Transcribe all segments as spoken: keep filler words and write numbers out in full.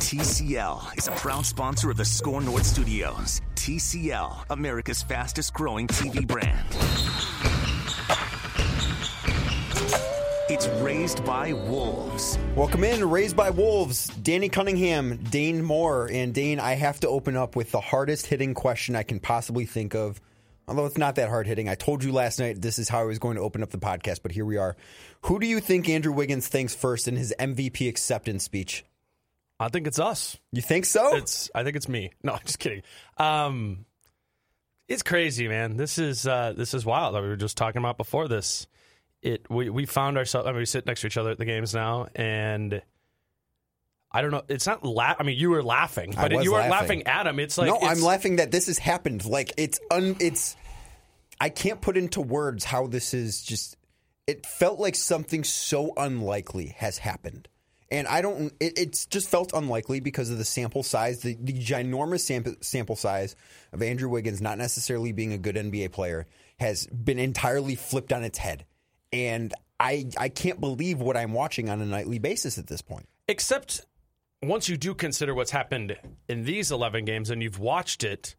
T C L is a proud sponsor of the Score North Studios. T C L, America's fastest growing T V brand. It's Raised by Wolves. Welcome in, Raised by Wolves. Danny Cunningham, Dane Moore. And Dane, I have to open up with the hardest hitting question I can possibly think of. Although it's not that hard hitting. I told you last night this is how I was going to open up the podcast, but here we are. Who do you think Andrew Wiggins thanks first in his M V P acceptance speech? I think it's us. You think so? It's. I think it's me. No, I'm just kidding. Um, it's crazy, man. This is uh, this is wild. We were just talking about before this. It we, we found ourselves. I mean, we sit next to each other at the games now, and I don't know. It's not. La- I mean, you were laughing, but you weren't laughing. laughing at him. It's like no, it's, I'm laughing that this has happened. Like it's un. It's. I can't put into words how this is. Just. It felt like something so unlikely has happened. And I don't, it, it's just felt unlikely because of the sample size, the, the ginormous sample, sample size of Andrew Wiggins not necessarily being a good N B A player has been entirely flipped on its head. And I I can't believe what I'm watching on a nightly basis at this point. Except once you do consider what's happened in these eleven games and you've watched it,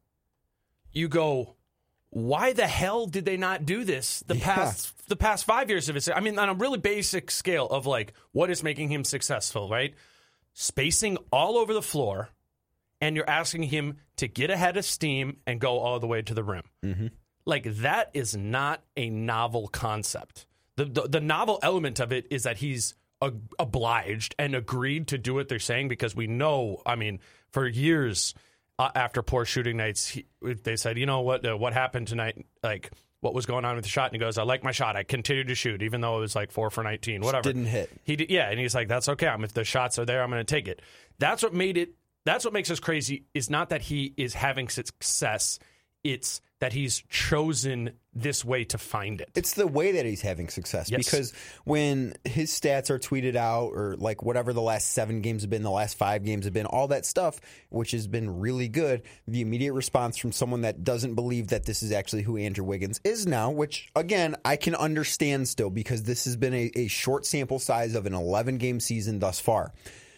you go, why the hell did they not do this the Yeah. past the past five years of his? I mean, on a really basic scale of like what is making him successful, right? Spacing all over the floor, and you're asking him to get ahead of steam and go all the way to the rim. Mm-hmm. Like that is not a novel concept. The, the the novel element of it is that he's a, obliged and agreed to do what they're saying because we know. I mean, for years. Uh, after poor shooting nights, he, they said, you know what, uh, what happened tonight? Like, what was going on with the shot? And he goes, I like my shot. I continued to shoot, even though it was like four for nineteen, whatever. Just didn't hit. He did, yeah, and he's like, that's okay. I'm, if the shots are there, I'm going to take it. That's what made it. That's what makes us crazy. Is not that he is having success. It's that he's chosen this way to find it. It's the way that he's having success. Yes. Because when his stats are tweeted out or like whatever the last seven games have been, the last five games have been, all that stuff, which has been really good, the immediate response from someone that doesn't believe that this is actually who Andrew Wiggins is now, which, again, I can understand still because this has been a, a short sample size of an eleven-game season thus far.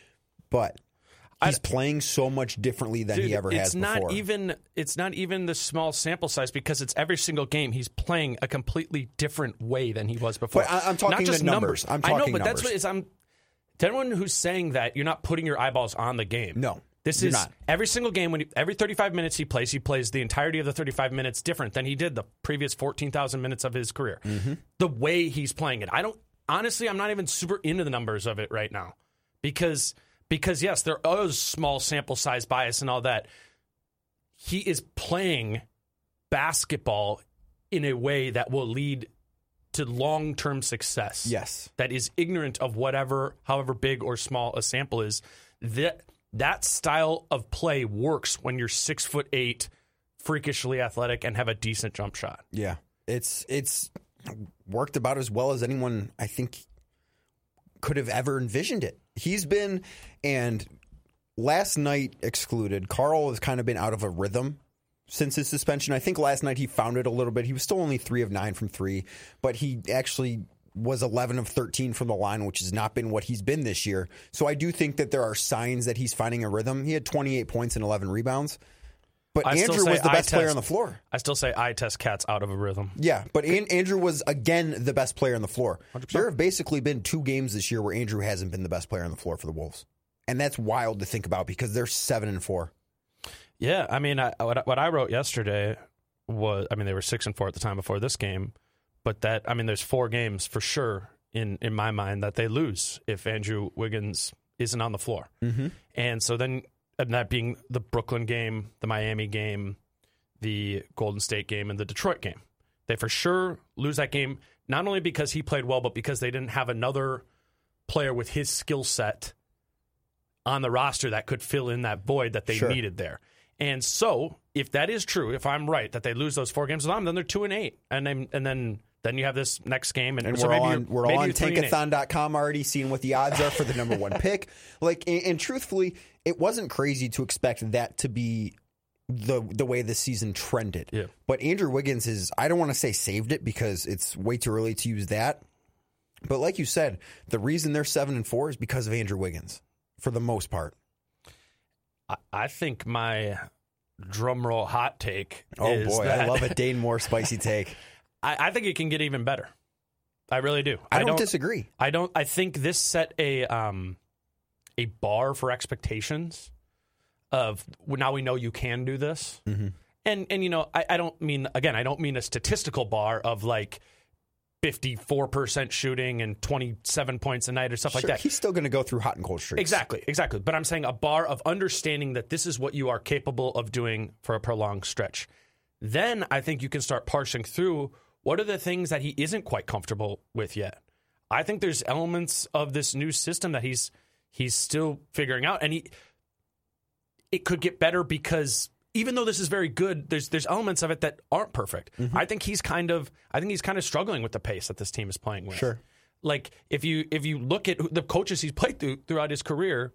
But he's I, playing so much differently than dude, he ever has it's not before. Even, it's not even the small sample size because it's every single game he's playing a completely different way than he was before. But I, I'm talking not just the numbers. numbers. I'm talking I know, but numbers. that's what it's, I'm. To anyone who's saying that, you're not putting your eyeballs on the game. No, this you're is not. Every single game. When he, every thirty-five minutes he plays, he plays the entirety of the thirty-five minutes different than he did the previous fourteen thousand minutes of his career. Mm-hmm. The way he's playing it, I don't. Honestly, I'm not even super into the numbers of it right now because. Because, yes, there is small sample size bias and all that. He is playing basketball in a way that will lead to long-term success. Yes. That is ignorant of whatever, however big or small a sample is. That, that style of play works when you're six foot eight, freakishly athletic, and have a decent jump shot. Yeah. It's it's worked about as well as anyone, I think, could have ever envisioned it. He's been, and last night excluded, Karl has kind of been out of a rhythm since his suspension. I think last night he found it a little bit. He was still only three of nine from three, but he actually was eleven of thirteen from the line, which has not been what he's been this year. So I do think that there are signs that he's finding a rhythm. He had twenty-eight points and eleven rebounds. But I Andrew was the best test, player on the floor. I still say I test cats out of a rhythm. Yeah, but An- Andrew was, again, the best player on the floor. one hundred percent. There have basically been two games this year where Andrew hasn't been the best player on the floor for the Wolves. And that's wild to think about because they're seven and four. Yeah, I mean, I, what, what I wrote yesterday was, I mean, they were six and four at the time before this game. But that, I mean, there's four games for sure in, in my mind that they lose if Andrew Wiggins isn't on the floor. Mm-hmm. And so then, and that being the Brooklyn game, the Miami game, the Golden State game, and the Detroit game. They for sure lose that game, not only because he played well, but because they didn't have another player with his skill set on the roster that could fill in that void that they Sure. needed there. And so, if that is true, if I'm right that they lose those four games with them, then they're two and eight, and then and then then you have this next game, and, And so we're maybe all you're, on, we're maybe all on you're three and eight. tankathon dot com already seeing what the odds are for the number one pick. Like, and, and truthfully, it wasn't crazy to expect that to be the the way the season trended. Yeah. But Andrew Wiggins is, I don't want to say saved it because it's way too early to use that. But like you said, the reason they're seven and four is because of Andrew Wiggins for the most part. I, I think my drumroll hot take Oh, is boy. that I love a Dane Moore spicy take. I, I think it can get even better. I really do. I, I don't, don't disagree. I don't. I think this set a um, a bar for expectations of well, now we know you can do this. Mm-hmm. And, and you know, I, I don't mean, again, I don't mean a statistical bar of like fifty-four percent shooting and twenty-seven points a night or stuff Sure, like that. He's still going to go through hot and cold streaks. Exactly, exactly. But I'm saying a bar of understanding that this is what you are capable of doing for a prolonged stretch. Then I think you can start parsing through what are the things that he isn't quite comfortable with yet. I think there's elements of this new system that he's he's still figuring out, and he it could get better because even though this is very good, there's there's elements of it that aren't perfect. Mm-hmm. I think he's kind of I think he's kind of struggling with the pace that this team is playing with. Sure. Like if you if you look at the coaches he's played through throughout his career,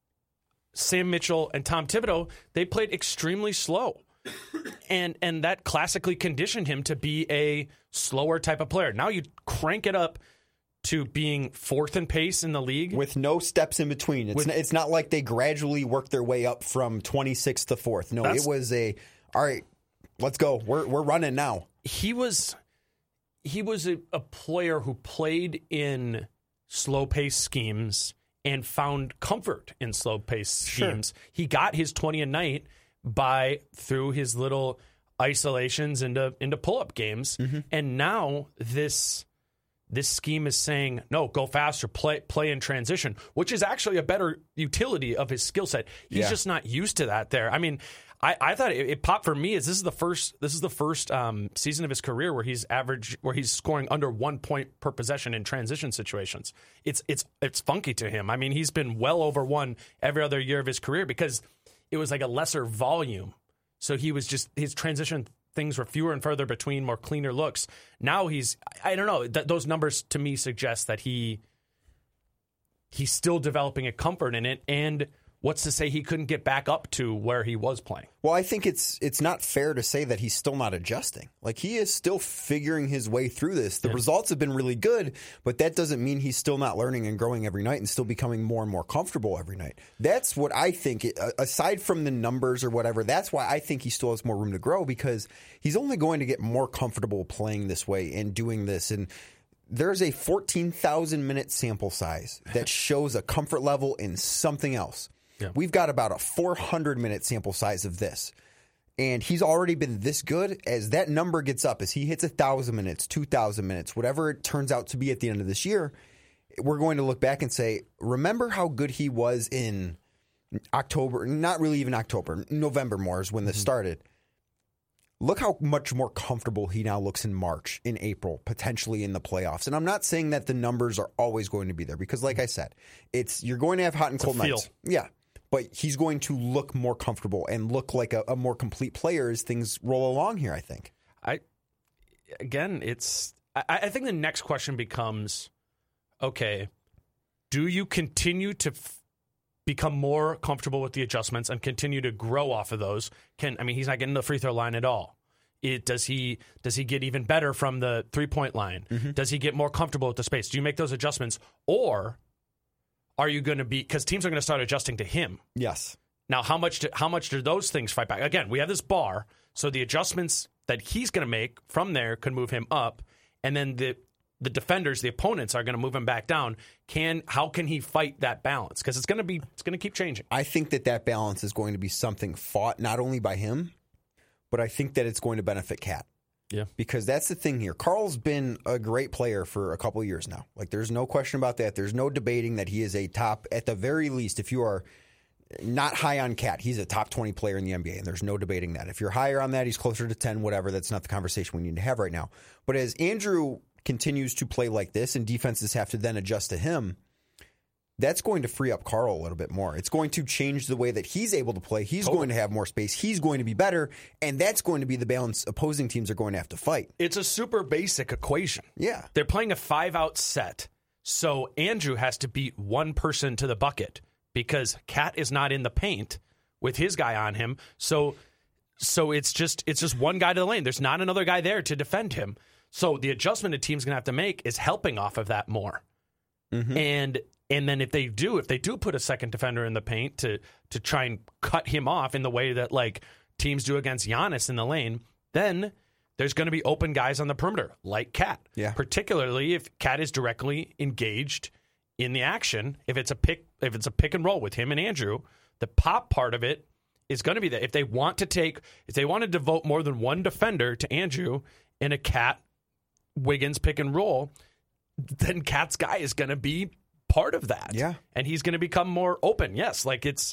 Sam Mitchell and Tom Thibodeau, they played extremely slow. And and that classically conditioned him to be a slower type of player. Now you crank it up to being fourth in pace in the league. With no steps in between. It's, With, n- it's not like they gradually worked their way up from twenty-sixth to fourth. No, it was a, all right, let's go. We're we're running now. He was he was a, a player who played in slow-paced schemes and found comfort in slow-paced schemes. Sure. He got his twenty a night by through his little isolations into into pull-up games. Mm-hmm. And now this this scheme is saying, no, go faster, play play in transition, which is actually a better utility of his skill set. He's yeah. just not used to that there. I mean, I, I thought it, it popped for me as this is the first this is the first um, season of his career where he's average where he's scoring under one point per possession in transition situations. It's it's it's funky to him. I mean, he's been well over one every other year of his career because it was like a lesser volume. So he was just, his transition things were fewer and further between, more cleaner looks. Now he's, I don't know, th- those numbers to me suggest that he he's still developing a comfort in it. And what's to say he couldn't get back up to where he was playing? Well, I think it's it's not fair to say that he's still not adjusting. Like, he is still figuring his way through this. The yeah. results have been really good, but that doesn't mean he's still not learning and growing every night and still becoming more and more comfortable every night. That's what I think, aside from the numbers or whatever, that's why I think he still has more room to grow, because he's only going to get more comfortable playing this way and doing this. And there's a fourteen thousand minute sample size that shows a comfort level in something else. Yeah. We've got about a four hundred minute sample size of this. And he's already been this good. As that number gets up, as he hits one thousand minutes, two thousand minutes, whatever it turns out to be at the end of this year, we're going to look back and say, remember how good he was in October, not really even October, November more is when this mm-hmm. started. Look how much more comfortable he now looks in March, in April, potentially in the playoffs. And I'm not saying that the numbers are always going to be there, because like I said, it's you're going to have hot and cold nights. Yeah. But he's going to look more comfortable and look like a, a more complete player as things roll along here, I think. I Again, it's I, I think the next question becomes, okay, do you continue to f- become more comfortable with the adjustments and continue to grow off of those? Can I mean, he's not getting the free throw line at all. It, does he does he get even better from the three-point line? Mm-hmm. Does he get more comfortable with the space? Do you make those adjustments? Or are you going to be, because teams are going to start adjusting to him? Yes. Now, how much do, how much do those things fight back? Again, we have this bar, so the adjustments that he's going to make from there could move him up, and then the the defenders, the opponents, are going to move him back down. Can how can he fight that balance? Because it's going to be it's going to keep changing. I think that that balance is going to be something fought not only by him, but I think that it's going to benefit Cat. Yeah. Because that's the thing here. Karl's been a great player for a couple of years now. Like, there's no question about that. There's no debating that he is a top, at the very least, if you are not high on Cat, he's a top twenty player in the N B A, and there's no debating that. If you're higher on that, he's closer to ten, whatever. That's not the conversation we need to have right now. But as Andrew continues to play like this and defenses have to then adjust to him, that's going to free up Karl a little bit more. It's going to change the way that he's able to play. He's totally going to have more space. He's going to be better, and that's going to be the balance opposing teams are going to have to fight. It's a super basic equation. Yeah. They're playing a five-out set, so Andrew has to beat one person to the bucket because Cat is not in the paint with his guy on him. So so it's just it's just one guy to the lane. There's not another guy there to defend him. So the adjustment a team's going to have to make is helping off of that more. Mm-hmm. And And then if they do, if they do put a second defender in the paint to to try and cut him off in the way that like teams do against Giannis in the lane, then there's going to be open guys on the perimeter, like Cat. Yeah. Particularly if Cat is directly engaged in the action. If it's a pick, if it's a pick and roll with him and Andrew, the pop part of it is going to be that if they want to take, if they want to devote more than one defender to Andrew in a Cat Wiggins pick and roll, then Cat's guy is going to be part of that. Yeah. And he's going to become more open. Yes. Like it's,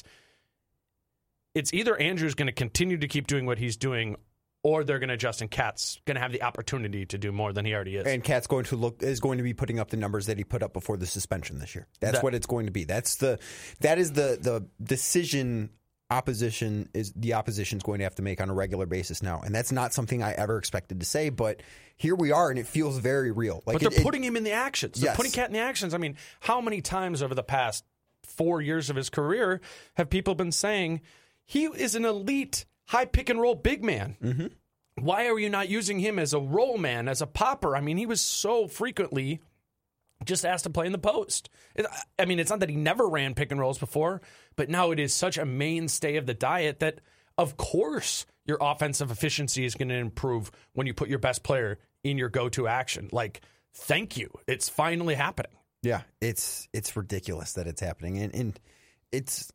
it's either Andrew's going to continue to keep doing what he's doing, or they're going to adjust, and Cat's going to have the opportunity to do more than he already is. And Cat's going to look is going to be putting up the numbers that he put up before the suspension this year. That's That- what it's going to be. That's the that is the the decision opposition is the opposition's going to have to make on a regular basis now. And that's not something I ever expected to say, but here we are, and it feels very real. Like but they're it, it- putting him in the actions. They're Yes. putting Cat in the actions. I mean, how many times over the past four years of his career have people been saying he is an elite high pick and roll big man? Mm-hmm. Why are you not using him as a roll man, as a popper? I mean, he was so frequently just asked to play in the post. It, I mean, it's not that he never ran pick and rolls before, but now it is such a mainstay of the diet that, of course, your offensive efficiency is going to improve when you put your best player in your go-to action. Like, thank you. It's finally happening. Yeah, it's it's ridiculous that it's happening, and and it's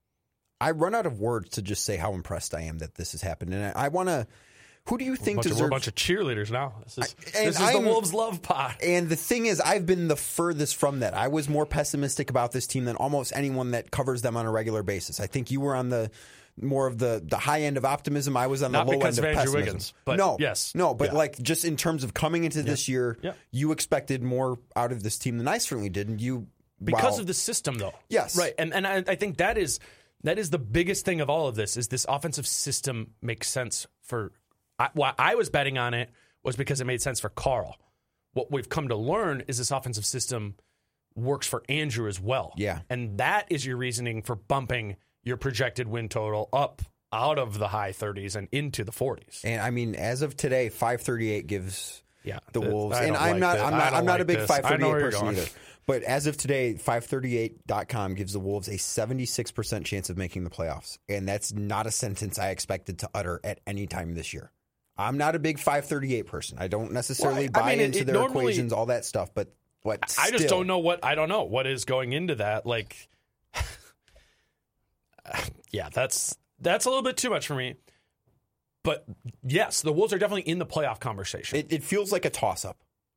I run out of words to just say how impressed I am that this has happened, and I, I want to. Who do you think Bunch of- deserves? we're a bunch of cheerleaders now. This is, and this is the I'm- Wolves love pot. And the thing is, I've been the furthest from that. I was more pessimistic about this team than almost anyone that covers them on a regular basis. I think you were on the more of the, the high end of optimism. I was on Not the low because end of of Andrew pessimism. Wiggins, but no, yes. no, but Yeah. like just in terms of coming into this year, Yeah. you expected more out of this team than I certainly did. And you Because wow. of the system, though. Yes. Right. And and I, I think that is that is the biggest thing of all of this is this offensive system makes sense for I, why I was betting on it was because it made sense for Carl. What we've come to learn is this offensive system works for Andrew as well. Yeah. And that is your reasoning for bumping your projected win total up out of the high thirties and into the forties. And I mean, as of today, five thirty-eight gives Yeah, the th- Wolves. I And don't I'm like not, this. I'm I not, don't I'm not a like big this. five I know thirty-eight where you're person going. either. But as of today, five thirty-eight dot com gives the Wolves a seventy-six percent chance of making the playoffs. And that's not a sentence I expected to utter at any time this year. I'm not a big five thirty-eight person. I don't necessarily Well, I- I buy mean, it- into it their normally- equations, all that stuff. But what? I just still- don't know what I don't know what is going into that. Like, yeah, that's that's a little bit too much for me. But yes, the Wolves are definitely in the playoff conversation. It, it feels like a toss-up.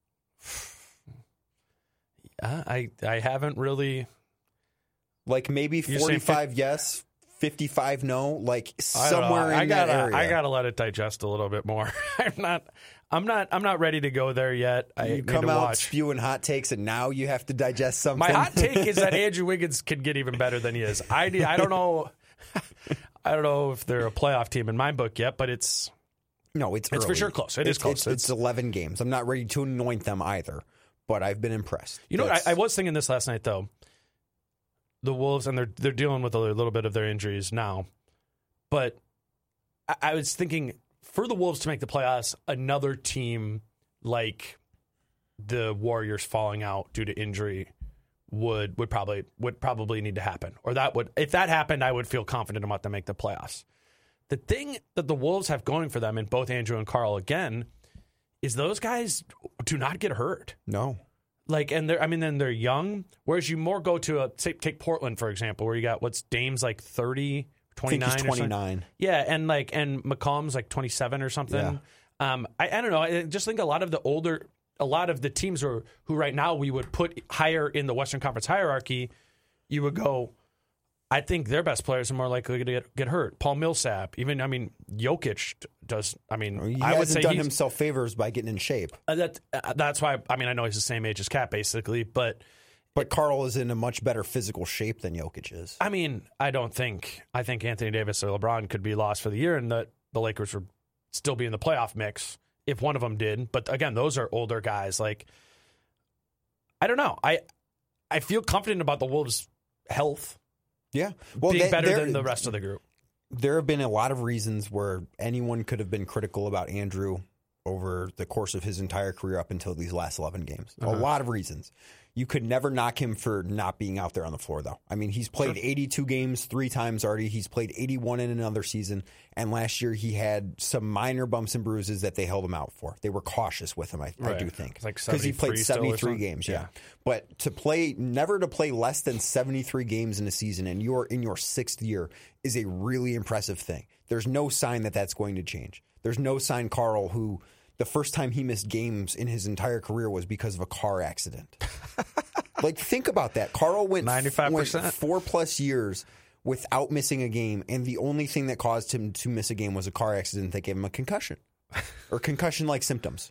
Uh, I I haven't really. Like maybe You're saying forty-five yes, fifty-five no. Like I don't know. somewhere in I gotta, that area. I gotta let it digest a little bit more. I'm not. I'm not. I'm not ready to go there yet. I You need come to out watch. spewing hot takes, and now you have to digest something. My hot take is that Andrew Wiggins could get even better than he is. I, I don't know. I don't know if they're a playoff team in my book yet, but it's No, it's It's for early. sure close. It is It's- close. It's, it's It's- eleven games. I'm not ready to anoint them either, but I've been impressed. you know. I, That's- I was thinking this last night though. The Wolves and they're they're dealing with a little bit of their injuries now, but I, I was thinking for the Wolves to make the playoffs, another team like the Warriors falling out due to injury would would probably would probably need to happen, or that would if that happened, I would feel confident about them make the playoffs. The thing that the Wolves have going for them, and both Andrew and Carl again, is those guys do not get hurt. no. Like, and they're, I mean, then they're young. Whereas you more go to a, say, take Portland, for example, where you got what's Dame's like thirty, I think twenty-nine. he's or something. twenty-nine. Yeah. And like, and McCollum's like twenty-seven or something. Um, I, I don't know. I just think a lot of the older, a lot of the teams who, are, who right now we would put higher in the Western Conference hierarchy, you would go, I think their best players are more likely to get, get hurt. Paul Millsap, even, I mean, Jokic does, I mean, He I would hasn't say done he's, himself favors by getting in shape. uh, that, uh, that's why, I mean, I know he's the same age as Cat, basically, but But Carl is in a much better physical shape than Jokic is. I mean, I don't think, I think Anthony Davis or LeBron could be lost for the year and that the Lakers would still be in the playoff mix if one of them did. But again, those are older guys. Like, I don't know. I, I feel confident about the Wolves' health Yeah. Well, being they- better there- than the rest of the group. There have been a lot of reasons where anyone could have been critical about Andrew over the course of his entire career up until these last eleven games. Uh-huh. A lot of reasons. You could never knock him for not being out there on the floor, though. I mean, he's played sure. eighty-two games three times already. He's played eighty-one in another season. And last year he had some minor bumps and bruises that they held him out for. They were cautious with him, I, right. I do think. Because like he played seventy-three games, yeah. yeah. But to play, never to play less than seventy-three games in a season and you're in your sixth year is a really impressive thing. There's no sign that that's going to change. There's no sign Karl, who the first time he missed games in his entire career was because of a car accident. Like, think about that. Karl went, ninety-five percent. went four plus years without missing a game, and the only thing that caused him to miss a game was a car accident that gave him a concussion or concussion-like symptoms.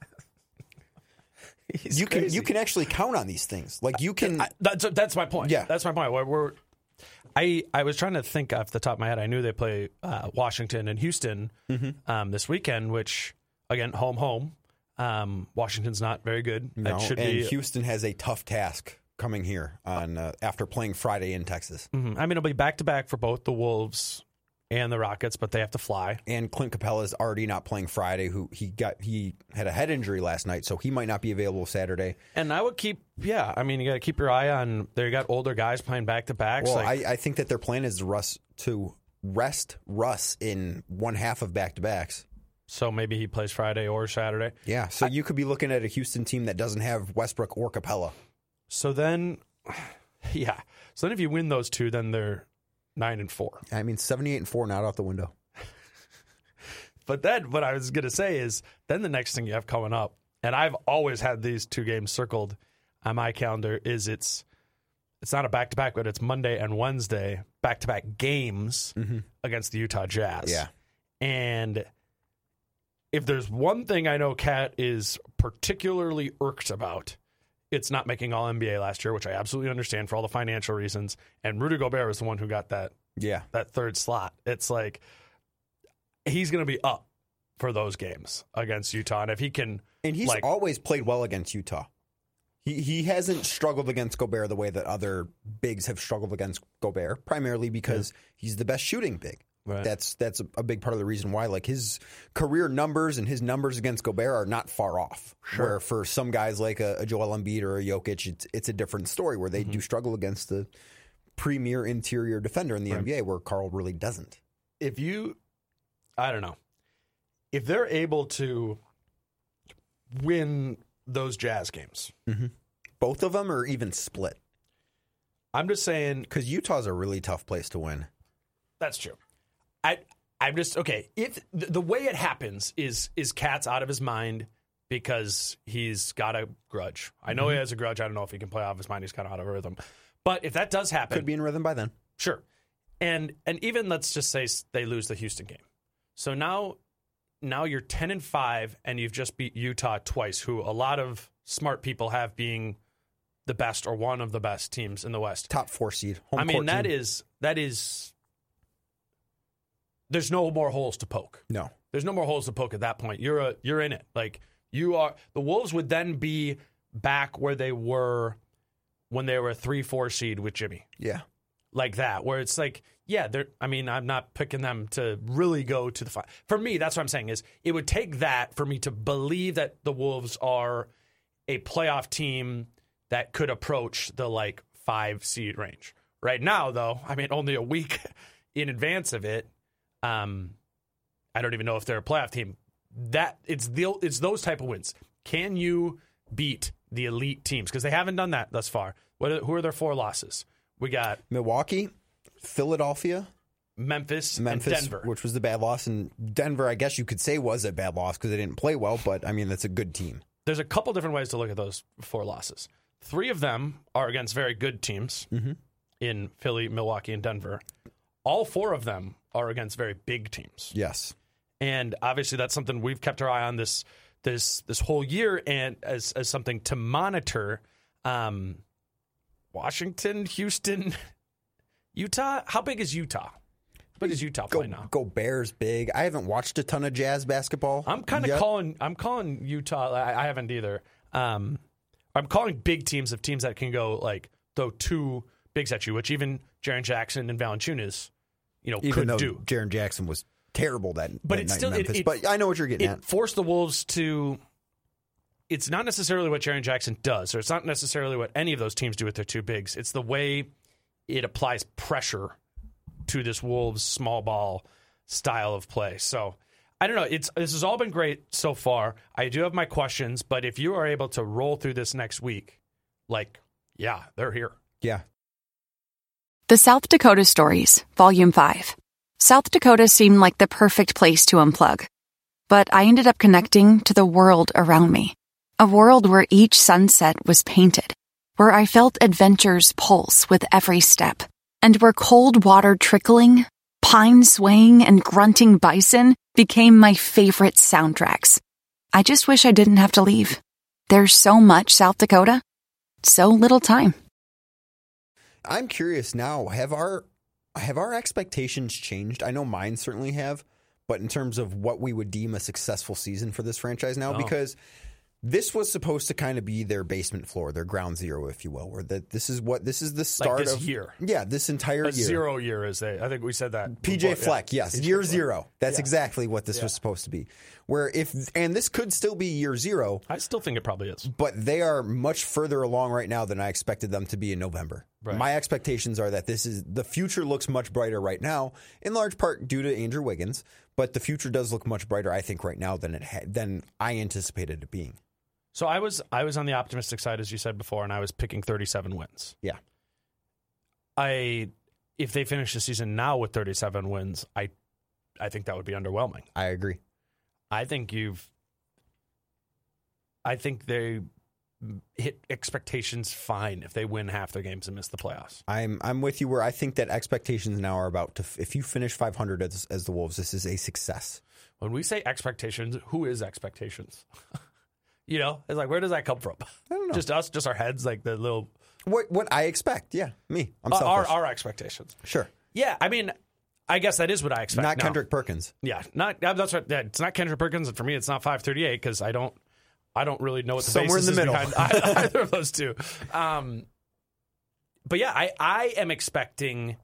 He's you crazy. can you can actually count on these things. Like you can. I, that's that's my point. Yeah, that's my point. We're, we're, I I was trying to think off the top of my head. I knew they play uh, Washington and Houston mm-hmm. um, this weekend, which again home home. Um, Washington's not very good. No, it should and be, Houston has a tough task coming here on uh, after playing Friday in Texas. Mm-hmm. I mean, it'll be back to back for both the Wolves and the Rockets, but they have to fly. And Clint Capella is already not playing Friday. Who he got he had a head injury last night, so he might not be available Saturday. And I would keep, yeah. I mean, you got to keep your eye on. They got older guys playing back to backs. Well, like, I, I think that their plan is Russ to rest Russ in one half of back to backs. So maybe he plays Friday or Saturday. Yeah, so I, you could be looking at a Houston team that doesn't have Westbrook or Capella. So then, yeah. So then if you win those two, then they're nine and four. I mean, seventy-eight and four, not out the window. But then what I was going to say is then the next thing you have coming up, and I've always had these two games circled on my calendar, is it's it's not a back-to-back, but it's Monday and Wednesday, back-to-back games mm-hmm. against the Utah Jazz. Yeah. And if there's one thing I know Kat is particularly irked about, it's not making All N B A last year, which I absolutely understand for all the financial reasons. And Rudy Gobert was the one who got that, yeah. that third slot. It's like he's going to be up for those games against Utah. And if he can... And he's like, always played well against Utah. He he hasn't struggled against Gobert the way that other bigs have struggled against Gobert, primarily because yeah. he's the best shooting big. Right. That's that's a big part of the reason why. Like his career numbers and his numbers against Gobert are not far off. Sure. Where for some guys like a, a Joel Embiid or a Jokic, it's, it's a different story where they mm-hmm. do struggle against the premier interior defender in the right. N B A, where Karl really doesn't. If you, I don't know, if they're able to win those Jazz games, mm-hmm. both of them, or even split. I'm just saying, because Utah's a really tough place to win. That's true. I I'm just okay. If the, the way it happens is is Kat's out of his mind because he's got a grudge. I know mm-hmm. he has a grudge. I don't know if he can play off his mind. He's kind of out of rhythm. But if that does happen, could be in rhythm by then. Sure. And and even let's just say they lose the Houston game. So now now you're ten and five and you've just beat Utah twice, who a lot of smart people have being the best or one of the best teams in the West. Top four seed. Home I mean that team. is that is. There's no more holes to poke. No. There's no more holes to poke at that point. You're a, you're in it. Like you are. The Wolves would then be back where they were when they were a three four seed with Jimmy. Yeah. Like that, where it's like, yeah, they're, I mean, I'm not picking them to really go to the final. For me, that's what I'm saying is it would take that for me to believe that the Wolves are a playoff team that could approach the like five seed range. Right now, though, I mean, only a week in advance of it, Um, I don't even know if they're a playoff team. That it's the it's those type of wins. Can you beat the elite teams? Because they haven't done that thus far. What are, who are their four losses? We got Milwaukee, Philadelphia, Memphis, Memphis, and Denver, which was the bad loss. And Denver, I guess you could say, was a bad loss because they didn't play well. But I mean, that's a good team. There's a couple different ways to look at those four losses. Three of them are against very good teams mm-hmm. in Philly, Milwaukee, and Denver. All four of them are against very big teams. Yes. And obviously that's something we've kept our eye on this this this whole year and as as something to monitor. Um, Washington, Houston, Utah. How big is Utah? How big is Utah go, play now? Go Bears big. I haven't watched a ton of Jazz basketball. I'm kind of calling I'm calling Utah. I, I haven't either. Um, I'm calling big teams of teams that can go like throw two bigs at you, which even Jaren Jackson and Valanciunas, you know, Even could though do. Jaren Jackson was terrible that, but that it's night still in Memphis. it, it, but I know what you're getting it at. Forced the Wolves to. It's not necessarily what Jaren Jackson does, or it's not necessarily what any of those teams do with their two bigs. It's the way it applies pressure to this Wolves small ball style of play. So I don't know. It's this has all been great so far. I do have my questions, but if you are able to roll through this next week, like, yeah, they're here. Yeah. The South Dakota Stories, Volume five. South Dakota seemed like the perfect place to unplug. But I ended up connecting to the world around me. A world where each sunset was painted, where I felt adventure's pulse with every step, and where cold water trickling, pine swaying, and grunting bison became my favorite soundtracks. I just wish I didn't have to leave. There's so much South Dakota, so little time. I'm curious now, have our have our expectations changed? I know mine certainly have, but in terms of what we would deem a successful season for this franchise now, Oh. because this was supposed to kind of be their basement floor, their ground zero, if you will, where that this is what this is the start this of year. Yeah, this entire A year. zero year is they. I think we said that. P J before, Fleck, yeah. yes, P J year Fleck. zero. That's Yeah. exactly what this Yeah. was supposed to be. Where if and this could still be year zero, I still think it probably is. but they are much further along right now than I expected them to be in November. Right. My expectations are that this is the future looks much brighter right now, in large part due to Andrew Wiggins. But the future does look much brighter, I think, right now than it ha- than I anticipated it being. So I was I was on the optimistic side, as you said before, and I was picking thirty-seven wins. Yeah, I if they finish the season now with thirty-seven wins, I I think that would be underwhelming. I agree. I think you've I think they hit expectations fine if they win half their games and miss the playoffs. I'm I'm with you where I think that expectations now are about to if you finish five hundred as, as the Wolves, this is a success. When we say expectations, who is expectations? You know, it's like, where does that come from? I don't know. Just us, just our heads, like the little What what I expect, yeah, me. I'm uh, selfish. our our expectations. Sure, Yeah, I mean, I guess that is what I expect. not now. Kendrick Perkins. Yeah, not that's right. Yeah, it's not Kendrick Perkins, and for me, it's not five thirty-eight because I don't, I don't really know what the Somewhere basis in the is middle. behind either of those two. Um, but yeah, I I am expecting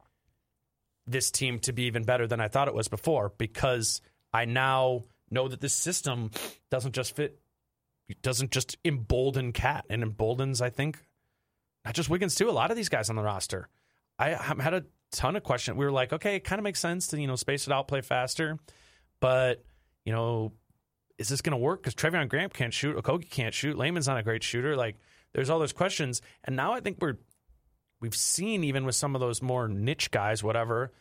this team to be even better than I thought it was before because I now know that this system doesn't just fit. It doesn't just embolden Cat and emboldens, I think, not just Wiggins too. A lot of these guys on the roster. I had a ton of questions. We were like, okay, it kind of makes sense to, you know, space it out, play faster. But, you know, is this going to work? Because Trevion Graham can't shoot. Okogie can't shoot. Layman's not a great shooter. Like, there's all those questions. And now I think we're, we've seen, even with some of those more niche guys, whatever,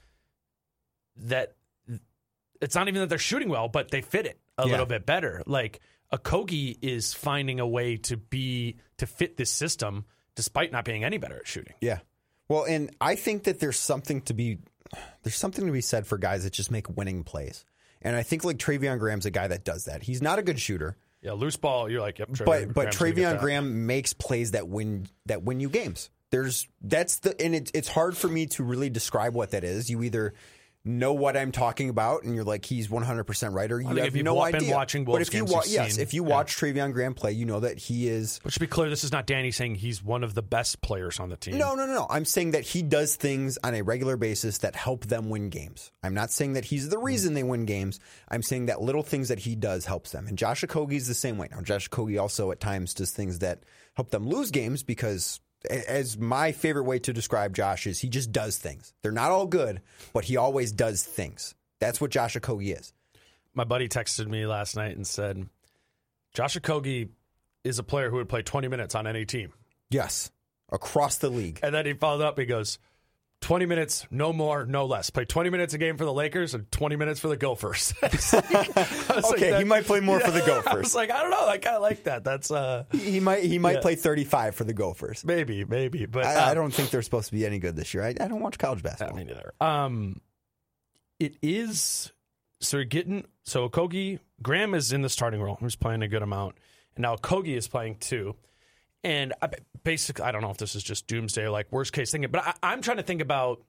that it's not even that they're shooting well, but they fit it a Yeah. little bit better. Like, Okogie is finding a way to be, to fit this system despite not being any better at shooting. Yeah. Well, and I think that there's something to be there's something to be said for guys that just make winning plays. And I think like Trevion Graham's a guy that does that. He's not a good shooter, Yeah, loose ball, you're like, yep, Trevion but but Graham's gonna get Trevion that. Graham makes plays that win that win you games. There's that's the and it, it's hard for me to really describe what that is. You either know what I'm talking about, and you're like, he's one hundred percent right, or you think have if you've no wa- been idea. watching but Wolves if you games, wa- you've yes, seen- if you yeah. watch Trevion Graham play, you know that he is. But to be clear, this is not Danny saying he's one of the best players on the team. No, no, no, no. I'm saying that he does things on a regular basis that help them win games. I'm not saying that he's the reason they win games. I'm saying that little things that he does helps them. And Josh Okogie's the same way. Now, Josh Okogie also at times does things that help them lose games because, as my favorite way to describe Josh is, he just does things. They're not all good, but he always does things. That's what Josh Okogie is. My buddy texted me last night and said, Josh Okogie is a player who would play twenty minutes on any team. Yes, across the league. And then he followed up, he goes, twenty minutes, no more, no less. Play twenty minutes a game for the Lakers and twenty minutes for the Gophers. I was like- I was like, Okay, that- he might play more for the I Gophers. was like, I don't know. I kind of like that. That's uh, He might he might Yeah. play thirty-five for the Gophers. maybe, maybe. But I, I um, don't think they're supposed to be any good this year. I, I don't watch college Yeah, basketball. me neither. Um, it is so you're getting so Okogie Graham is in the starting role. He's playing a good amount, and now Okogie is playing too. And I, basically, I don't know if this is just doomsday or like worst case thinking, but I, I'm trying to think about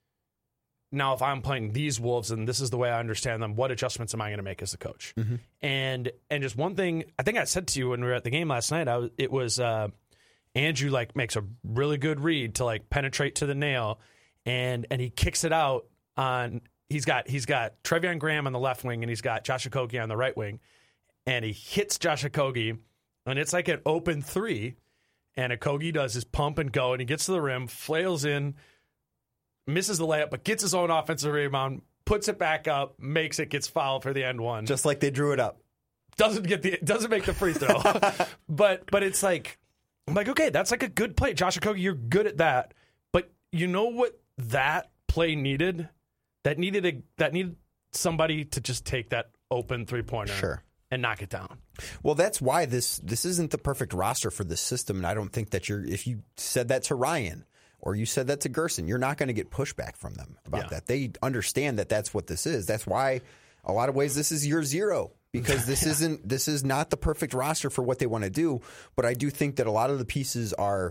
now if I'm playing these Wolves and this is the way I understand them, what adjustments am I going to make as a coach? Mm-hmm. And and just one thing, I think I said to you when we were at the game last night, I was, it was uh, Andrew like makes a really good read to like penetrate to the nail, and and he kicks it out on he's got he's got Treveon Graham on the left wing and he's got Josh Okogie on the right wing, and he hits Josh Okogie, and it's like an open three, and Okogie does his pump and go, and he gets to the rim, flails in, misses the layup, but gets his own offensive rebound, puts it back up, makes it, gets fouled for the end one. Just like they drew it up. Doesn't get the doesn't make the free throw, but but it's like I'm like okay, that's like a good play, Josh Okogie. You're good at that, but you know what that play needed? That needed a that needed somebody to just take that open three pointer, sure, and knock it down. Well, that's why this this isn't the perfect roster for this system, and I don't think that you're. If you said that to Ryan or you said that to Gerson, you're not going to get pushback from them about yeah. that. They understand that that's what this is. That's why, a lot of ways, this is year zero. Because this yeah. isn't this is not the perfect roster for what they want to do, but I do think that a lot of the pieces are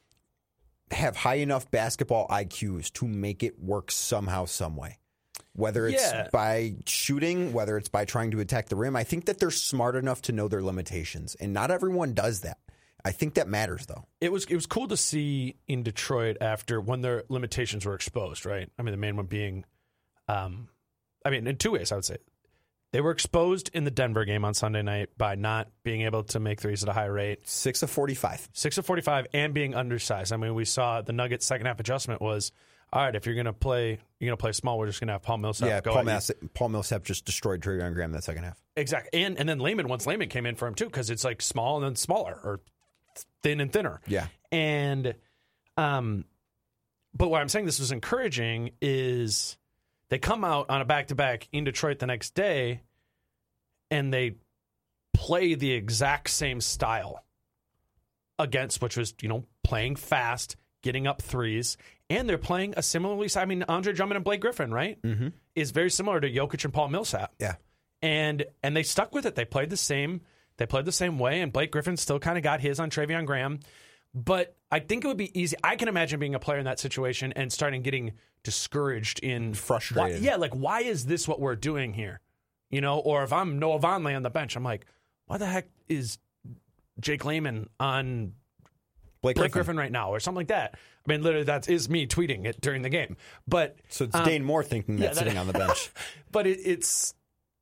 have high enough basketball I Qs to make it work somehow, some way. Whether it's yeah. by shooting, whether it's by trying to attack the rim, I think that they're smart enough to know their limitations, and not everyone does that. I think that matters, though. It was it was cool to see in Detroit after when their limitations were exposed, right? I mean, the main one being, um, I mean, in two ways, I would say. They were exposed in the Denver game on Sunday night by not being able to make threes at a high rate. Six of forty-five. Six of forty-five and being undersized. I mean, we saw the Nuggets' second half adjustment was, all right, if you're gonna play you're gonna play small, we're just gonna have Paul Millsap yeah, go Paul, at Mills- Paul Millsap just destroyed Treveon Graham that second half. Exactly. And and then Layman, once Layman came in for him too, because it's like small and then smaller or thin and thinner. Yeah. And um but why I'm saying this was encouraging is they come out on a back to back in Detroit the next day, and they play the exact same style against, which was, you know, playing fast, getting up threes, and they're playing a similarly, I mean, Andre Drummond and Blake Griffin, right, mm-hmm. is very similar to Jokic and Paul Millsap. Yeah. And and they stuck with it. They played the same, they played the same way, and Blake Griffin still kind of got his on Treveon Graham. But I think it would be easy. I can imagine being a player in that situation and starting getting discouraged in frustrated. Why, yeah, like, why is this what we're doing here? You know, or if I'm Noah Vonleh on the bench, I'm like, why the heck is Jake Layman on Blake, Blake Griffin. Griffin right now or something like that? I mean, literally, that is me tweeting it during the game. But so it's um, Dane Moore thinking that, yeah, that sitting on the bench. But it, it's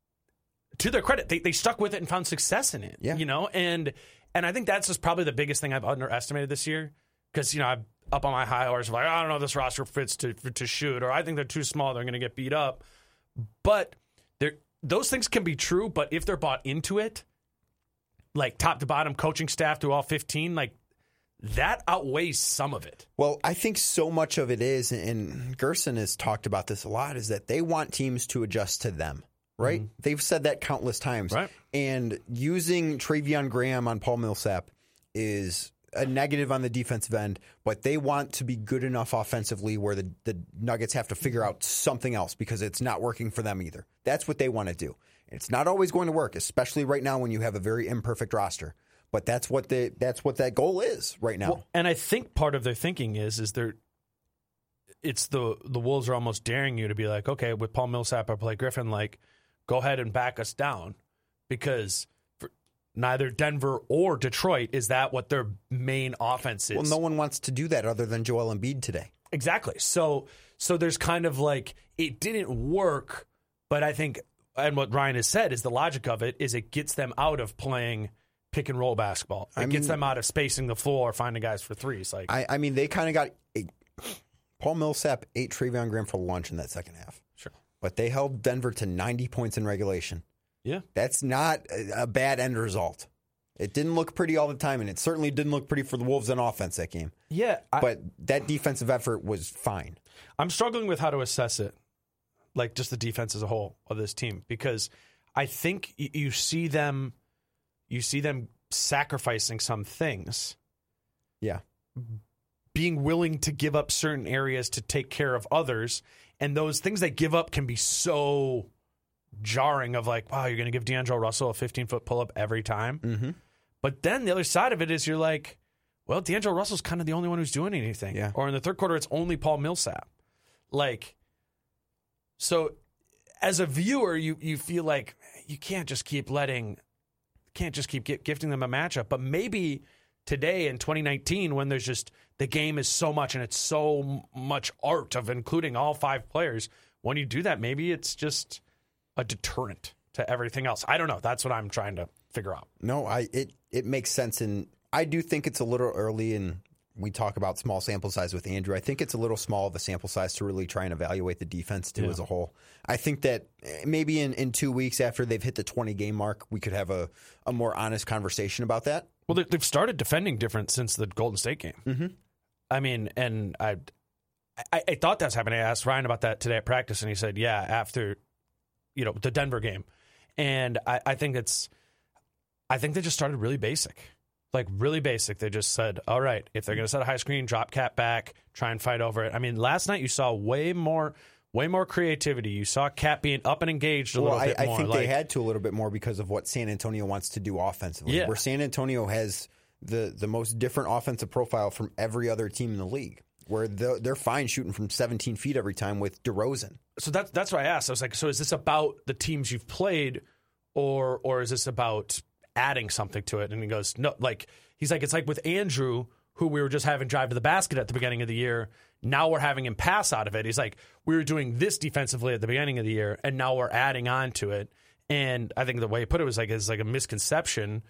to their credit, they they stuck with it and found success in it. Yeah. You know, and and I think that's just probably the biggest thing I've underestimated this year, because you know I'm up on my high horse of like, I don't know if this roster fits to to shoot, or I think they're too small, they're going to get beat up. But they're those things can be true, but if they're bought into it, like top to bottom, coaching staff through all fifteen, like that outweighs some of it. Well, I think so much of it is, and Gerson has talked about this a lot, is that they want teams to adjust to them, right? Mm-hmm. They've said that countless times. Right. And using Treveon Graham on Paul Millsap is a negative on the defensive end, but they want to be good enough offensively where the, the Nuggets have to figure out something else because it's not working for them either. That's what they want to do. It's not always going to work, especially right now when you have a very imperfect roster. But that's what the that's what that goal is right now. Well, and I think part of their thinking is is they're it's the the Wolves are almost daring you to be like, okay, with Paul Millsap or Blake Griffin, like, go ahead and back us down, because for neither Denver or Detroit is that what their main offense is. Well, no one wants to do that other than Joel Embiid today. Exactly. So so there's kind of like, it didn't work, but I think, and what Ryan has said is the logic of it is it gets them out of playing pick and roll basketball. It I mean, gets them out of spacing the floor, finding guys for threes. Like I, I mean, they kind of got a, Paul Millsap ate Treveon Graham for lunch in that second half. Sure, but they held Denver to ninety points in regulation. Yeah, that's not a, a bad end result. It didn't look pretty all the time, and it certainly didn't look pretty for the Wolves on offense that game. Yeah, I, but that defensive effort was fine. I'm struggling with how to assess it, like just the defense as a whole of this team, because I think y- you see them. You see them sacrificing some things. Yeah. Being willing to give up certain areas to take care of others. And those things they give up can be so jarring of like, wow, you're going to give D'Angelo Russell a fifteen-foot pull-up every time. Mm-hmm. But then the other side of it is you're like, well, D'Angelo Russell's kind of the only one who's doing anything. Yeah. Or in the third quarter, it's only Paul Millsap. Like, so as a viewer, you you feel like you can't just keep letting... can't just keep gifting them a matchup. But maybe today in twenty nineteen, when there's just the game is so much and it's so much art of including all five players, when you do that, maybe it's just a deterrent to everything else. I don't know. That's what I'm trying to figure out. No, I it it makes sense, and I do think it's a little early, and we talk about small sample size with Andrew. I think it's a little small of a sample size to really try and evaluate the defense too yeah. as a whole. I think that maybe in, in two weeks after they've hit the twenty game mark, we could have a, a more honest conversation about that. Well, they've started defending different since the Golden State game. Mm-hmm. I mean, and I, I I thought that's happening. I asked Ryan about that today at practice, and he said, yeah, after you know the Denver game. And I, I think it's, I think they just started really basic. Like, really basic. They just said, all right, if they're going to set a high screen, drop Cat back, try and fight over it. I mean, last night you saw way more way more creativity. You saw Cat being up and engaged a well, little I, bit more. I think like, they had to a little bit more because of what San Antonio wants to do offensively. Yeah. Where San Antonio has the, the most different offensive profile from every other team in the league, where they're, they're fine shooting from seventeen feet every time with DeRozan. So that's, that's what I asked. I was like, so is this about the teams you've played, or or is this about adding something to it? And he goes, no, like, he's like, it's like with Andrew, who we were just having drive to the basket at the beginning of the year. Now we're having him pass out of it. He's like, we were doing this defensively at the beginning of the year, and now we're adding on to it. And I think the way he put it was like, it's like a misconception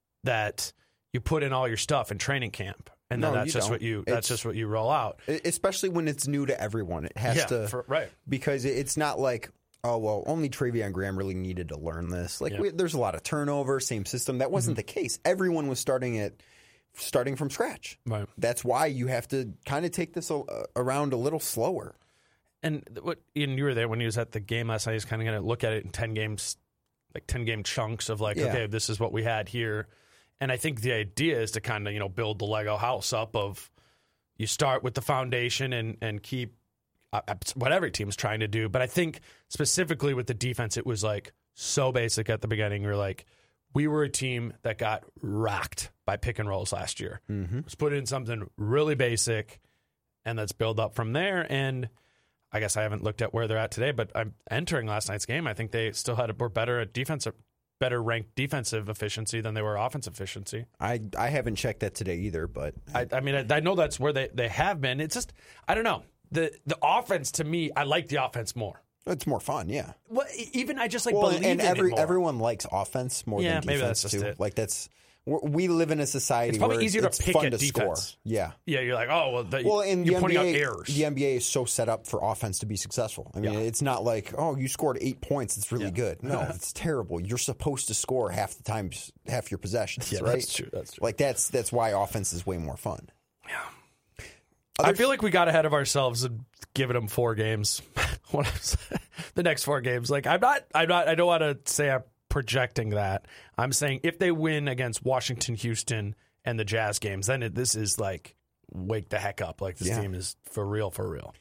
that you put in all your stuff in training camp, and then no, that's just don't. what you that's it's, just what you roll out. Especially when it's new to everyone. It has yeah, to, for, right? Because it's not like, oh, well, only Travion Graham really needed to learn this. Like, yeah. we, there's a lot of turnover, same system. That wasn't mm-hmm. the case. Everyone was starting at starting from scratch. Right. That's why you have to kind of take this a, around a little slower. And what Ian, you were there when he was at the game last night. He's kind of going to look at it in ten games, like ten game chunks of like, yeah. okay, this is what we had here. And I think the idea is to kind of, you know, build the Lego house up of you start with the foundation and, and keep uh, what every team's trying to do. But I think specifically with the defense, it was like so basic at the beginning. We're like, we were a team that got rocked by pick and rolls last year. Mm-hmm. Let's put in something really basic and let's build up from there. And I guess I haven't looked at where they're at today, but I'm entering last night's game. I think they still had a, were better at defensive, better ranked defensive efficiency than they were offensive efficiency. I, I haven't checked that today either, but I, I mean, I, I know that's where they, they have been. It's just, I don't know. The the offense, to me, I like the offense more. It's more fun, yeah. Well, even I just like well, believe and in every, it more. everyone likes offense more yeah, than defense maybe that's just too. it. Like that's we live in a society it's probably where easier it's to pick fun at to defense. score. Yeah, yeah. You're like, oh well, the, well, in you're the pointing N B A, out errors. The N B A is so set up for offense to be successful. I mean, Yeah. it's not like, oh, you scored eight points. It's really Yeah. good. No, it's terrible. You're supposed to score half the time, half your possessions. Yeah, right? that's true. That's true. Like that's that's why offense is way more fun. Yeah. Other I feel like we got ahead of ourselves and given them four games. What I'm saying, the next four games, like I'm not, I'm not, I don't want to say I'm projecting that. I'm saying if they win against Washington, Houston, and the Jazz games, then it, this is like wake the heck up. Like this Yeah. team is for real, for real.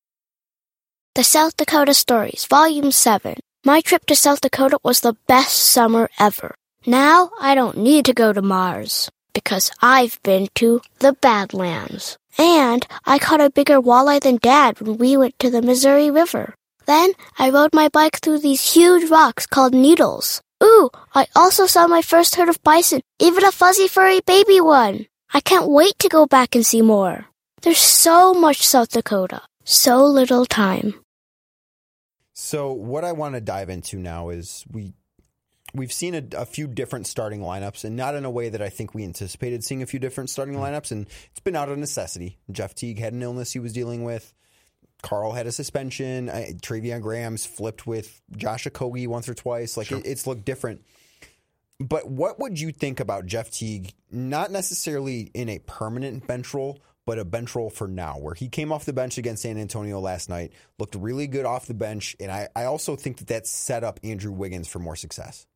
The South Dakota Stories, Volume seven. My trip to South Dakota was the best summer ever. Now I don't need to go to Mars, because I've been to the Badlands. And I caught a bigger walleye than Dad when we went to the Missouri River. Then I rode my bike through these huge rocks called needles. Ooh, I also saw my first herd of bison, even a fuzzy furry baby one. I can't wait to go back and see more. There's so much South Dakota, so little time. So what I want to dive into now is we we've seen a, a few different starting lineups, and not in a way that I think we anticipated seeing a few different starting lineups, and it's been out of necessity. Jeff Teague had an illness he was dealing with. Carl had a suspension. I, Travion Graham's flipped with Josh Okogie once or twice. Like Sure. it, it's looked different. But what would you think about Jeff Teague, not necessarily in a permanent bench role, but a bench role for now, where he came off the bench against San Antonio last night, looked really good off the bench, and I, I also think that that set up Andrew Wiggins for more success.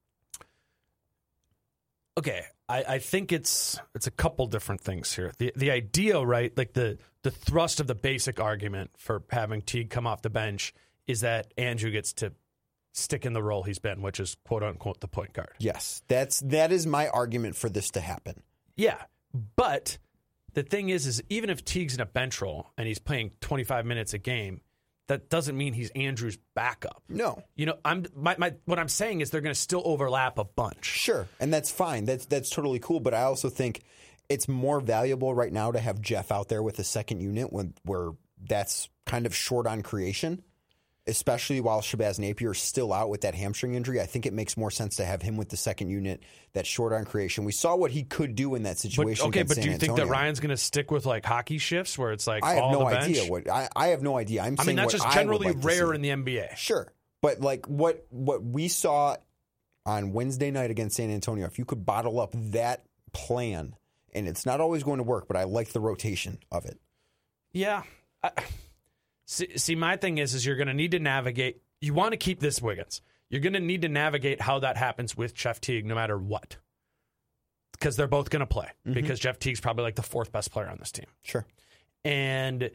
Okay, I, I think it's it's a couple different things here. The the idea, right, like the the thrust of the basic argument for having Teague come off the bench is that Andrew gets to stick in the role he's been, which is quote unquote the point guard. Yes, that's that is my argument for this to happen. Yeah, but the thing is, is even if Teague's in a bench role and he's playing twenty-five minutes a game, that doesn't mean he's Andrew's backup. No. You know, I'm my, my what I'm saying is they're going to still overlap a bunch. Sure, and that's fine. That's that's totally cool. But I also think it's more valuable right now to have Jeff out there with a second unit when where that's kind of short on creation. especially while Shabazz Napier is still out with that hamstring injury. I think it makes more sense to have him with the second unit, that short on creation. We saw what he could do in that situation. But, okay, against but San do you think Antonio. that Ryan's going to stick with like hockey shifts where it's like I have all no the bench? idea what I, I have no idea. I'm I saying mean, that's what just I would generally like to rare see. in the N B A. Sure, but like what what we saw on Wednesday night against San Antonio, if you could bottle up that plan, and it's not always going to work, but I like the rotation of it. Yeah. I, see, see, my thing is, is you're going to need to navigate. You want to keep this Wiggins. You're going to need to navigate how that happens with Jeff Teague no matter what. Because they're both going to play. Mm-hmm. Because Jeff Teague's probably like the fourth best player on this team. Sure. And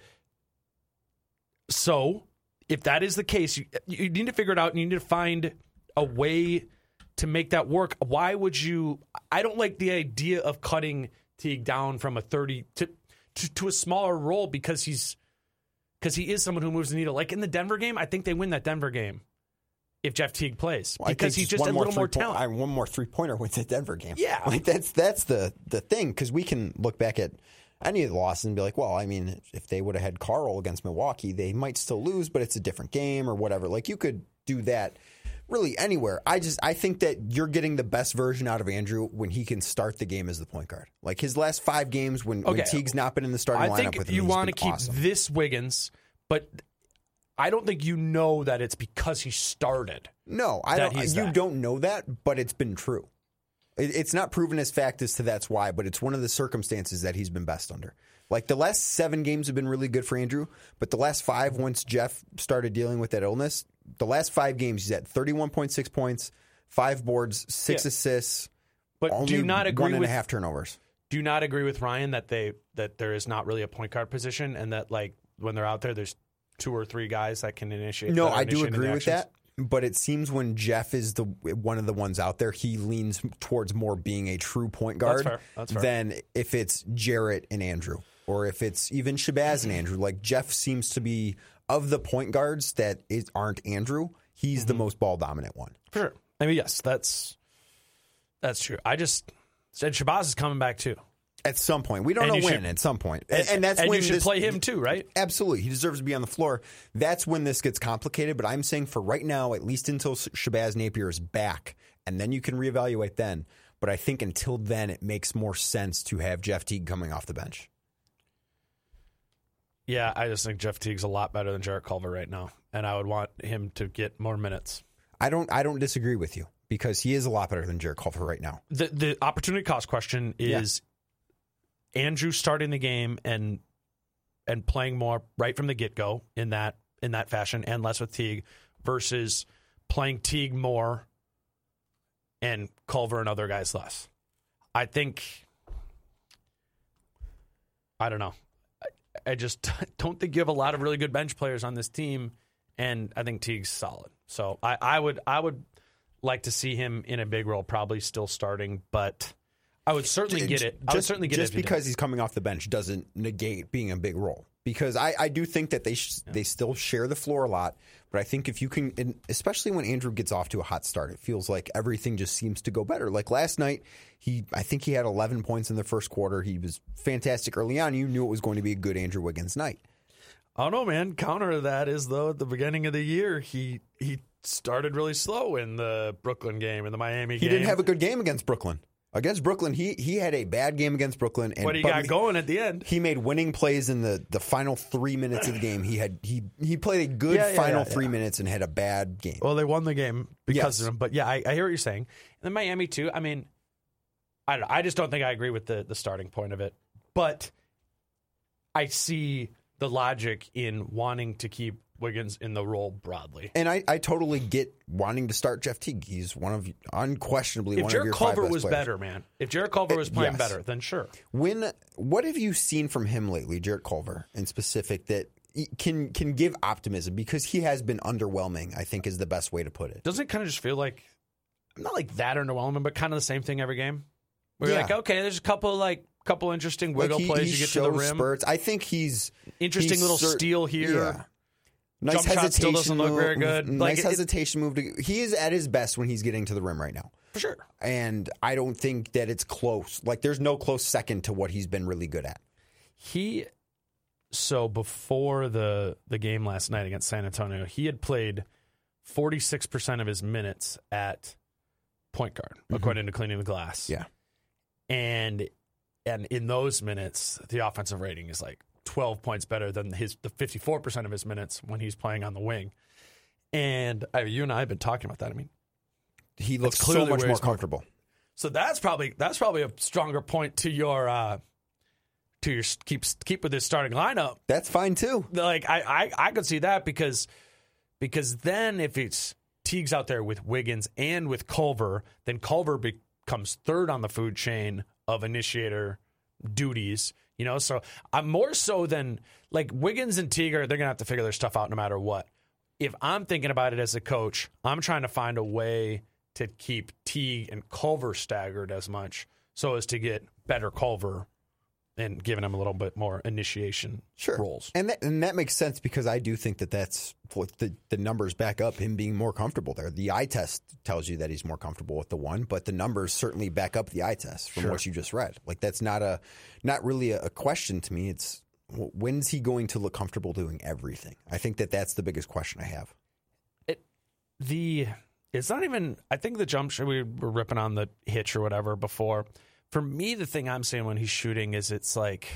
so if that is the case, you, you need to figure it out and you need to find a way to make that work. Why would you? I don't like the idea of cutting Teague down from a thirty to to, to a smaller role because he's because he is someone who moves the needle. Like in the Denver game, I think they win that Denver game if Jeff Teague plays well, because he's just a little more talent. I, one more three pointer wins the Denver game. Yeah, like that's that's the the thing, because we can look back at any of the losses and be like, well, I mean, if they would have had Karl against Milwaukee, they might still lose, but it's a different game or whatever. Like you could do that really anywhere. I just I think that you're getting the best version out of Andrew when he can start the game as the point guard. Like his last five games when, okay. when Teague's not been in the starting I lineup think with him, you want to keep awesome. this Wiggins, but I don't think you know that it's because he started. No, I don't. You that. don't know that, but it's been true. It, it's not proven as fact as to that's why, but it's one of the circumstances that he's been best under. Like the last seven games have been really good for Andrew, but the last five, once Jeff started dealing with that illness, the last five games he's at thirty-one point six points, five boards, six yeah. assists, but only do you not agree one and with, a half turnovers. Do you not agree with Ryan that they that there is not really a point guard position and that like when they're out there, there's two or three guys that can initiate? No, I do agree with that. But it seems when Jeff is the one of the ones out there, he leans towards more being a true point guard That's fair. That's fair. than if it's Jarrett and Andrew, or if it's even Shabazz and Andrew. Like Jeff seems to be, of the point guards that is, aren't Andrew, he's mm-hmm. the most ball dominant one. For sure. I mean, yes, that's that's true. I just said Shabazz is coming back too. At some point. We don't and know when, should, at some point. And, and that's and when you should this, play him too, right? Absolutely. He deserves to be on the floor. That's when this gets complicated. But I'm saying for right now, at least until Shabazz Napier is back, and then you can reevaluate then. But I think until then, it makes more sense to have Jeff Teague coming off the bench. Yeah, I just think Jeff Teague's a lot better than Jarrett Culver right now. And I would want him to get more minutes. I don't I don't disagree with you, because he is a lot better than Jarrett Culver right now. The, the opportunity cost question is... Yeah. Andrew starting the game and and playing more right from the get-go in that in that fashion and less with Teague versus playing Teague more and Culver and other guys less. I think I don't know. I, I just don't think you have a lot of really good bench players on this team, and I think Teague's solid. So I, I would I would like to see him in a big role, probably still starting, but I would certainly get it. I just, would certainly get just it. Just because he's coming off the bench doesn't negate being a big role. Because I, I do think that they sh- yeah. they still share the floor a lot. But I think if you can, and especially when Andrew gets off to a hot start, it feels like everything just seems to go better. Like last night, he I think he had eleven points in the first quarter. He was fantastic early on. You knew it was going to be a good Andrew Wiggins night. I don't know, man. Counter to that is, though, at the beginning of the year, he he started really slow in the Brooklyn game, in the Miami he game. He didn't have a good game against Brooklyn. Against Brooklyn, he he had a bad game against Brooklyn. And, what he got going at the end. He made winning plays in the, the final three minutes of the game. He had he he played a good yeah, yeah, final yeah, three yeah. minutes and had a bad game. Well, they won the game because yes. of him. But yeah, I, I hear what you're saying. And then Miami too. I mean, I don't know. I just don't think I agree with the the starting point of it. But I see the logic in wanting to keep Wiggins in the role broadly. And I, I totally get wanting to start Jeff Teague. He's one of unquestionably if one Jarrett of your Culver five best was players. better, man. If Jarrett Culver was playing yes. better, then sure. When what have you seen from him lately, Jarrett Culver in specific, that can can give optimism? Because he has been underwhelming, I think is the best way to put it. Doesn't it kind of just feel like not like that underwhelming, but kind of the same thing every game? Where you're yeah. like, okay, there's a couple like couple interesting wiggle like he, plays he you get to the rim. Spurts. I think he's interesting he's little cert- steal here. Yeah. Nice Jump shot still hesitation doesn't look move, very good. Nice Like, it- hesitation move. To, he is at his best when he's getting to the rim right now. For sure. And I don't think that it's close. Like, there's no close second to what he's been really good at. He so before the the game last night against San Antonio, he had played forty-six percent of his minutes at point guard, mm-hmm. according to Cleaning the Glass. Yeah. And and in those minutes, the offensive rating is like twelve points better than his the fifty-four percent of his minutes when he's playing on the wing. And I, you and I have been talking about that. I mean, he looks so much more comfortable. More. So that's probably that's probably a stronger point to your uh, to your keep keep with this starting lineup. That's fine too. Like I, I, I could see that because because then if it's Teague's out there with Wiggins and with Culver, then Culver becomes third on the food chain of initiator duties. You know, so I'm more so than like Wiggins and Teague are they're gonna have to figure their stuff out no matter what. If I'm thinking about it as a coach, I'm trying to find a way to keep Teague and Culver staggered as much so as to get better Culver and giving him a little bit more initiation sure. roles. And that, and that makes sense because I do think that that's what the, the numbers back up him being more comfortable there. The eye test tells you that he's more comfortable with the one, but the numbers certainly back up the eye test from sure. what you just read. Like that's not a not really a, a question to me. It's when's he going to look comfortable doing everything? I think that that's the biggest question I have. It the it's not even. I think the jump shot we were ripping on the hitch or whatever before. For me, the thing I'm saying when he's shooting is it's like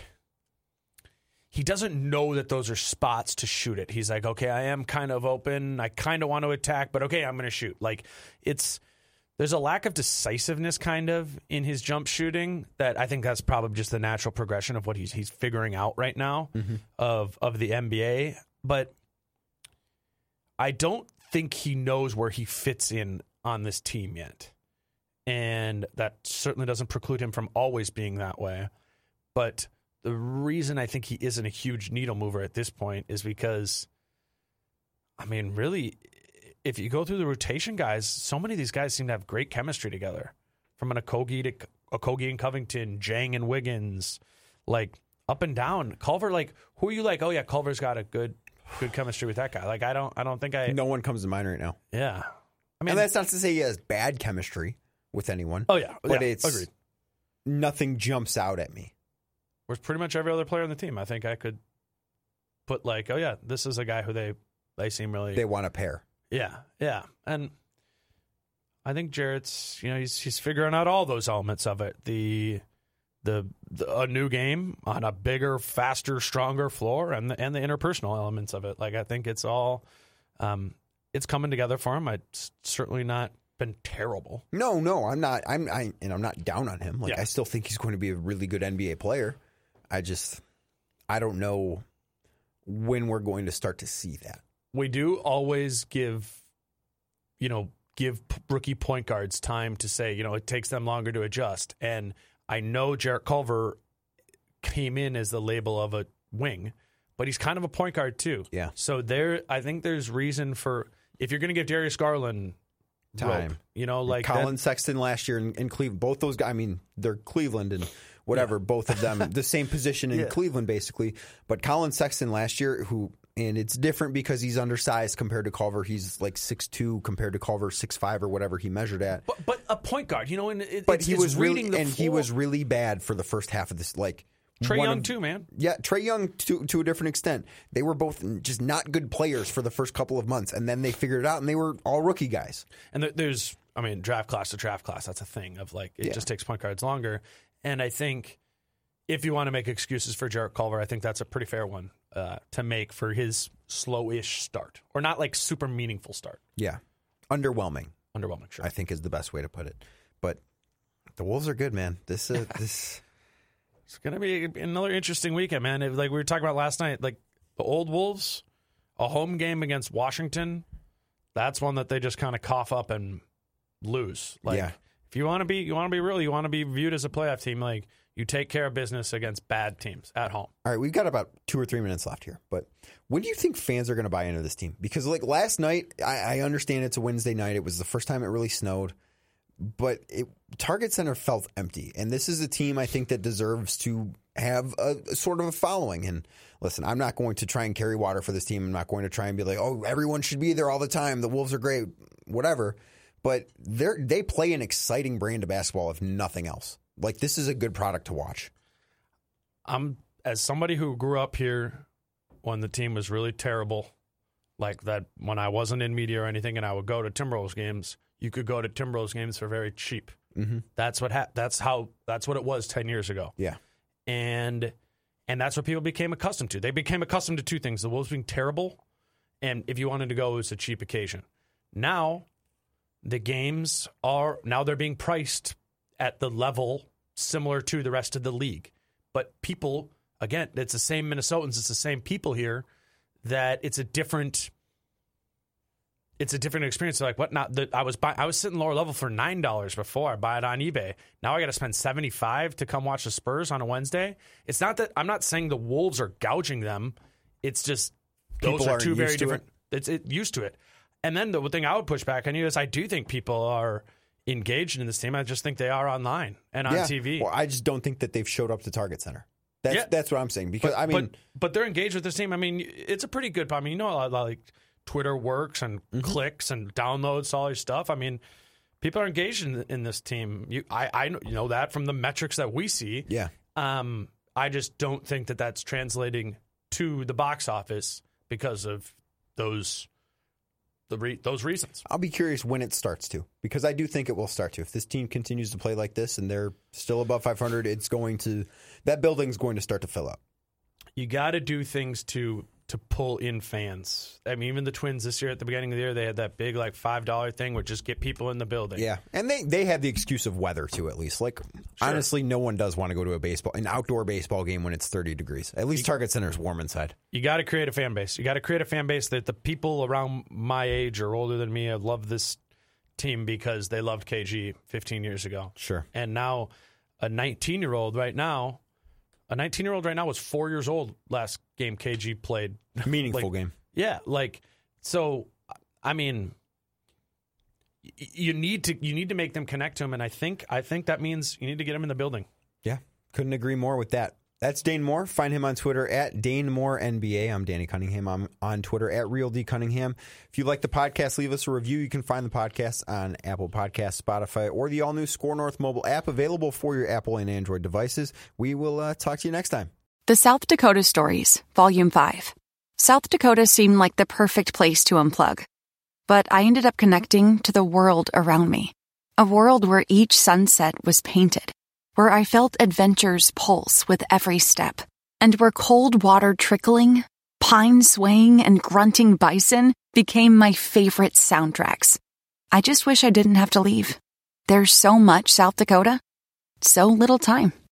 he doesn't know that those are spots to shoot it. He's like, okay, I am kind of open. I kind of want to attack, but okay, I'm going to shoot. Like it's there's a lack of decisiveness kind of in his jump shooting that I think that's probably just the natural progression of what he's he's figuring out right now mm-hmm. of of the N B A. But I don't think he knows where he fits in on this team yet. And that certainly doesn't preclude him from always being that way. But the reason I think he isn't a huge needle mover at this point is because, I mean, really, if you go through the rotation guys, so many of these guys seem to have great chemistry together. From an Okogie to Okogie and Covington, Jang and Wiggins, like up and down. Culver, like, who are you like? Oh yeah, Culver's got a good, good chemistry with that guy. Like, I don't, I don't think I. No one comes to mind right now. Yeah, I mean, and that's not to say he has bad chemistry with anyone. Oh yeah, but yeah, it's agreed. Nothing jumps out at me. Whereas pretty much every other player on the team, I think I could put like, oh yeah, this is a guy who they they seem really they want to pair. Yeah, yeah, and I think Jarrett's you know he's he's figuring out all those elements of it. The the, the a new game on a bigger, faster, stronger floor, and the and the interpersonal elements of it. Like I think it's all um, it's coming together for him. It's certainly not been terrible. No, no, I'm not. I'm I and I'm not down on him. Like yeah. I still think he's going to be a really good N B A player. I just I don't know when we're going to start to see that. We do always give, you know, give rookie point guards time to say, you know, it takes them longer to adjust. And I know Jarrett Culver came in as the label of a wing, but he's kind of a point guard too. Yeah. So there, I think there's reason for if you're going to give Darius Garland time. Rope, you know, like Colin that, Sexton last year in, in Cleveland. Both those guys, I mean, they're Cleveland and whatever, yeah. both of them, the same position in yeah. Cleveland, basically. But Colin Sexton last year, who, and it's different because he's undersized compared to Culver. He's like six two compared to Culver, six five or whatever he measured at. But, but a point guard, you know, and it, but it's, he it's was really, reading the and floor. he was really bad for the first half of this, like, Trae Young of, too, man. Yeah, Trae Young to to a different extent. They were both just not good players for the first couple of months, and then they figured it out, and they were all rookie guys. And there, there's, I mean, draft class to draft class, that's a thing of like, it yeah. just takes point guards longer. And I think if you want to make excuses for Jarrett Culver, I think that's a pretty fair one uh, to make for his slow-ish start. Or not like super meaningful start. Yeah. Underwhelming. Underwhelming, sure. I think is the best way to put it. But the Wolves are good, man. This uh, this... It's going to be another interesting weekend, man. It, like we were talking about last night, like the old Wolves, a home game against Washington, that's one that they just kind of cough up and lose. Like, yeah. if you want to be, you want to be real, you want to be viewed as a playoff team, like you take care of business against bad teams at home. All right, we've got about two or three minutes left here. But when do you think fans are going to buy into this team? Because like last night, I, I understand it's a Wednesday night. It was the first time it really snowed. But it, Target Center felt empty. And this is a team I think that deserves to have a, a sort of a following. And listen, I'm not going to try and carry water for this team. I'm not going to try and be like, oh, everyone should be there all the time. The Wolves are great, whatever. But they they play an exciting brand of basketball, if nothing else. Like, this is a good product to watch. I'm, as somebody who grew up here when the team was really terrible, like that when I wasn't in media or anything and I would go to Timberwolves games, you could go to Timberwolves games for very cheap. Mm-hmm. That's what ha- that's how that's what it was ten years ago. Yeah. And and that's what people became accustomed to. They became accustomed to two things: the Wolves being terrible, and if you wanted to go, it was a cheap occasion. Now, the games are now they're being priced at the level similar to the rest of the league. But people, again, it's the same Minnesotans, it's the same people here, that it's a different it's a different experience. They're like, what not the, I was buy, I was sitting lower level for nine dollars before. I buy it on eBay. Now I gotta spend seventy five to come watch the Spurs on a Wednesday. It's not that I'm not saying the Wolves are gouging them. It's just those People are aren't two very used to different it. it's it used to it. And then the thing I would push back on you is I do think people are engaged in this team. I just think they are online and on yeah. T V. Well, I just don't think that they've showed up to Target Center. That's Yeah. that's what I'm saying. Because But, I mean, but, but they're engaged with this team. I mean, it's a pretty good. I mean, you know, like Twitter works and Mm-hmm. clicks and downloads, all your stuff. I mean, people are engaged in, in this team. You, I, I know that from the metrics that we see. yeah. Um, I just don't think that that's translating to the box office because of those the re- those reasons. I'll be curious when it starts to, because I do think it will start to. If this team continues to play like this and they're still above five hundred, it's going to that building's going to start to fill up. You got to do things to to pull in fans. I mean, even the Twins this year at the beginning of the year, they had that big like five dollar thing where just get people in the building. Yeah, and they they have the excuse of weather too. At least, like honestly, no one does want to go to a baseball an outdoor baseball game when it's thirty degrees. At least Target Center is warm inside. You got to create a fan base. You got to create a fan base that the people around my age or older than me have loved this team because they loved K G fifteen years ago. Sure. And now a nineteen-year-old right now, a nineteen-year-old right now was four years old last game K G played. Meaningful Like, game. Yeah, like so. I mean, y- you need to you need to make them connect to him, and I think I think that means you need to get him in the building. Yeah, couldn't agree more with that. That's Dane Moore. Find him on Twitter at Dane Moore N B A. I'm Danny Cunningham. I'm on Twitter at Real D Cunningham. If you like the podcast, leave us a review. You can find the podcast on Apple Podcasts, Spotify, or the all-new Score North mobile app available for your Apple and Android devices. We will uh, talk to you next time. The South Dakota Stories, Volume five. South Dakota seemed like the perfect place to unplug. But I ended up connecting to the world around me. A world where each sunset was painted, where I felt adventure's pulse with every step, and where cold water trickling, pine swaying, and grunting bison became my favorite soundtracks. I just wish I didn't have to leave. There's so much South Dakota, so little time.